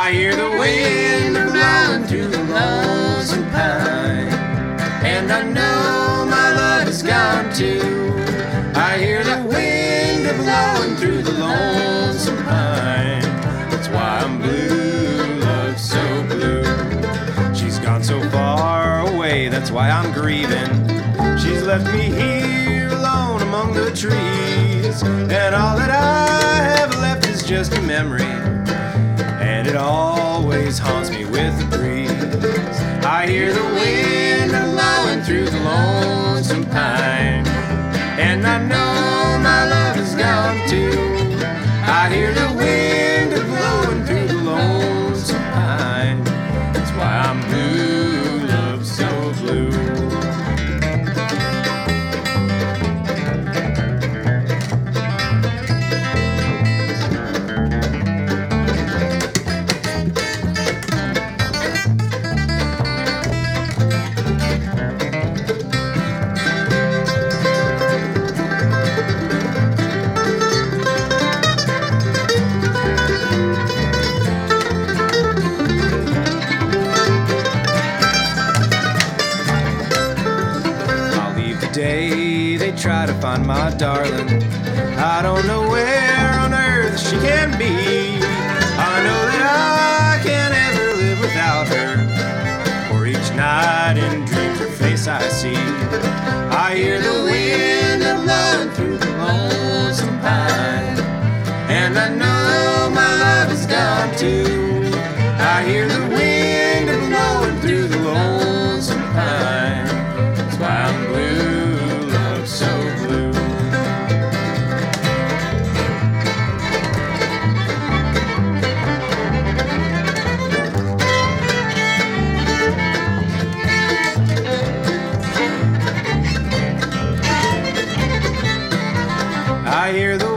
I hear the wind blowing through the lonesome pine, and I know my love is gone too. I hear the wind blowing through the lonesome pine. That's why I'm blue, love, so blue. She's gone so far away, that's why I'm grieving. She's left me here alone among the trees, and all that I have left is just a memory, and it always haunts me with the breeze. I hear the wind blowing through the lonesome pine, and I know my love is gone too. I hear the wind blowing through the lonesome pine. That's why I'm blue, love, so blue. Day they try to find my darling. I don't know where on earth she can be. I know that I can't ever live without her, for each night in dreams her face I see. I hear the wind blowing through the lonesome pine, and I know my love is gone too. I hear the wind blowing through the lonesome pine. That's why I'm blue, love, so blue. I hear the